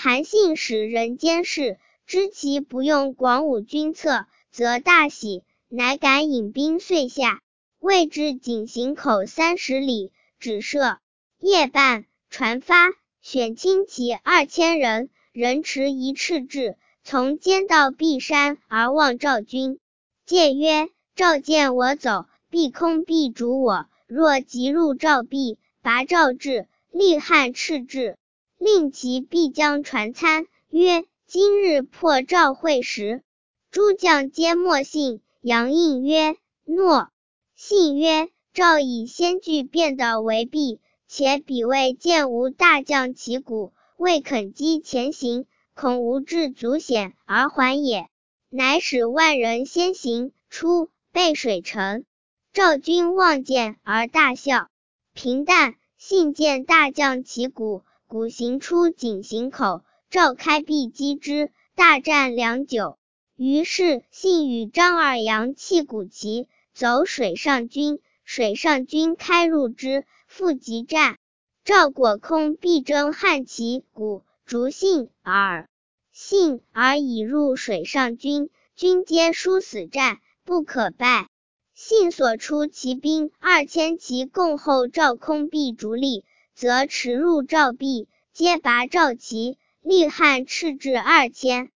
韩信使人监视，知其不用广武军策，则大喜，乃敢引兵遂下，未至井陉口30里，止射。夜半，船发，选轻骑2000人，人持一赤雉，从间道避山而望赵军。戒曰：赵见我走，必空必逐我，若急入赵壁，拔赵雉，立汉赤雉，令其必将船参。曰：今日破赵会时。诸将皆默信。杨应曰：诺。信曰：赵以先据便道为弊，且彼谓见无大将旗鼓，未肯击前行，恐无至足险而还也。乃使万人先行，出，背水城。赵军望见而大笑。平旦，信见大将旗鼓，鼓行出井陉口，赵开壁击之，大战良久。于是信与张二杨弃鼓旗，走水上军，水上军开入之，复急战。赵果空必争汉旗鼓，逐信耳。信而已入水上军，军皆殊死战，不可败。信所出骑兵2000骑共后赵空壁逐立，则驰入赵壁，皆拔赵旗，立汉赤雉2000。